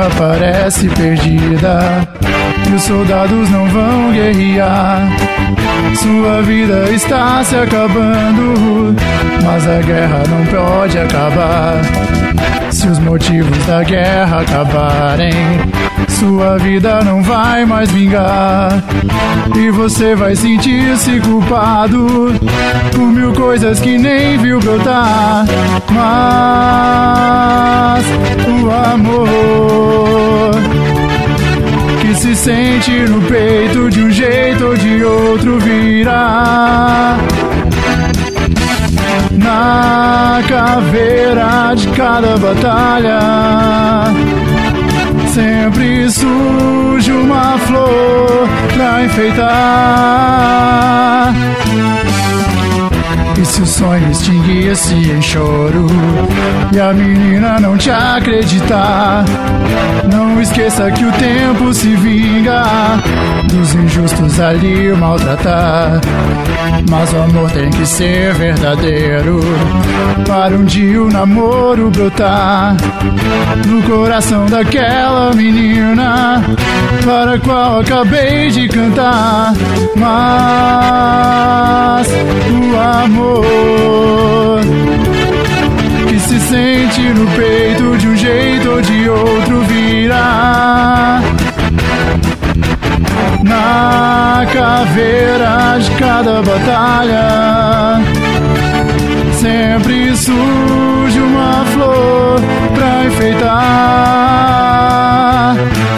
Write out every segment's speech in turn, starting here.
guerra parece perdida e os soldados não vão guerrear. Sua vida está se acabando, mas a guerra não pode acabar. Se os motivos da guerra acabarem, sua vida não vai mais vingar. E você vai sentir-se culpado por mil coisas que nem viu brotar. Mas o amor que se sente no peito de um jeito ou de outro virá. Na caveira de cada batalha sempre surge uma flor pra enfeitar. E se o sonho extinguir-se em choro e a menina não te acreditar, não esqueça que o tempo se vinga dos injustos a lhe maltratar. Mas o amor tem que ser verdadeiro para um dia o namoro brotar no coração daquela menina para a qual acabei de cantar. Mas o amor que se sente no peito de um jeito ou de outro virá. Na caveira de cada batalha sempre surge uma flor pra enfeitar.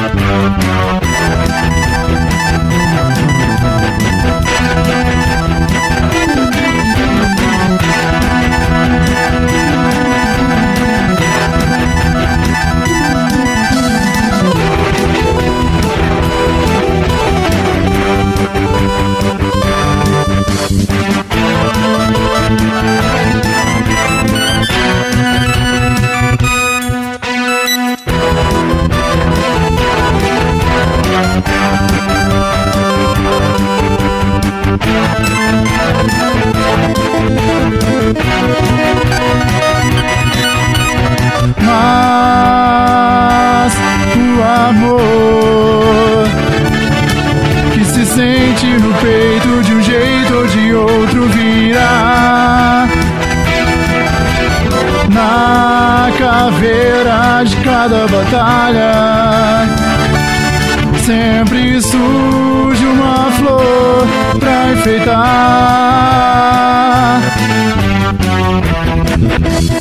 Mas o amor que se sente no peito de um jeito ou de outro virá. Na caveira de cada batalha sempre surge uma flor pra enfeitar.